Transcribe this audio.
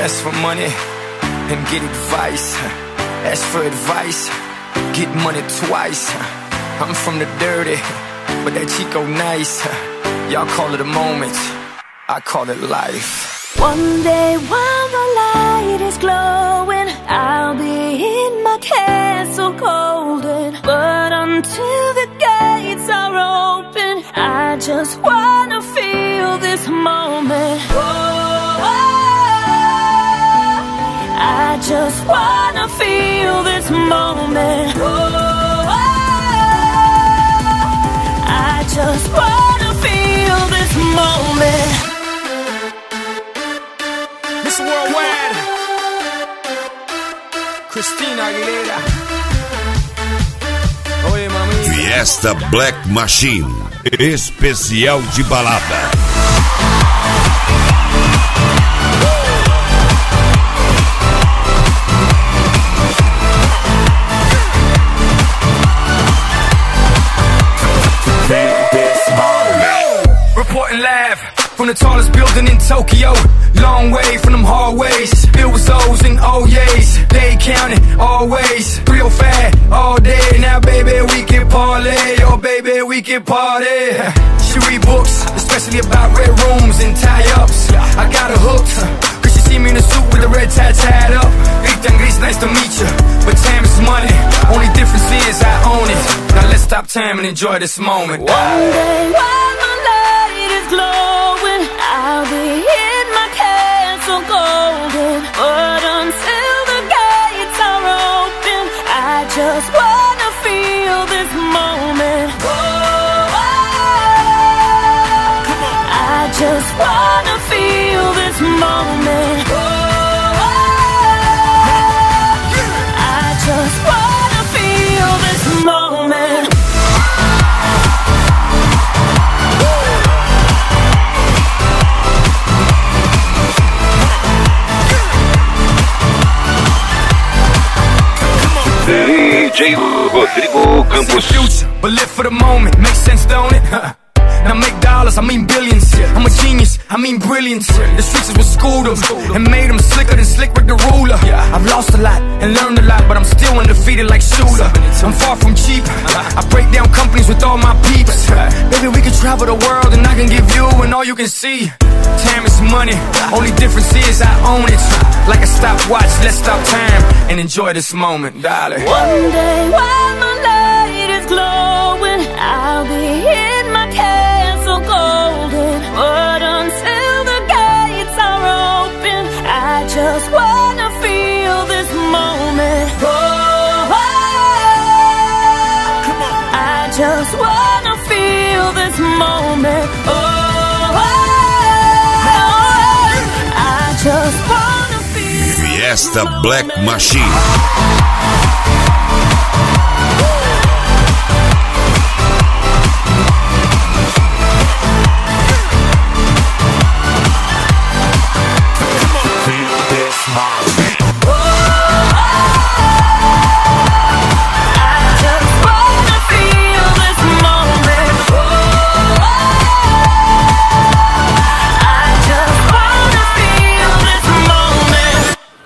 Ask for money and get advice. Ask for advice, get money twice. I'm from the dirty, but that Chico nice. Y'all call it a moment, I call it life. One day while the light is glowing, I'll be in my castle golden. But until the gates are open, I just wanna feel this moment. Oh, I just wanna feel this moment. Oh, I just wanna feel this moment. Miss Worldwide, Christina Aguilera. Oi, mami. Fiesta Black Machine, especial de balada. Reporting live from the tallest building in Tokyo. Long way from them hallways, filled with O's and O's. They counting always, 305 all day. Now baby we can parlay, oh baby we can party. She read books, especially about red rooms and tie-ups. I got her hooked, cause she see me in a suit with the red tie tied up. Rita and Gris, nice to meet you, but time is money. Only difference is I own it. Now let's stop time and enjoy this moment. One day while my light is glowing, I'll be in my castle golden. But until the gates are open, I just wanna feel this moment. Oh, I just wanna feel this moment. Oh, I just wanna feel this moment. DJ Rodrigo Campos. Future, but live for the moment, makes sense, don't it? Now make dollars, I mean billions. I'm a genius, I mean brilliance. The streets is what schooled them and made them slicker than Slick Rick the ruler. I've lost a lot and learned a lot, but I'm still undefeated like Shooter. I'm far from cheap, I break down companies with all my peeps. Baby, we can travel the world and I can give you and all you can see. Time is money, only difference is I own it. Like a stopwatch, let's stop time and enjoy this moment, darling. One day while my light is glowing, I'll be in my castle golden. But until the gates are open, I just wanna feel this moment. Oh, I just wanna feel this moment. Oh, I just wanna feel Fiesta Black Machine.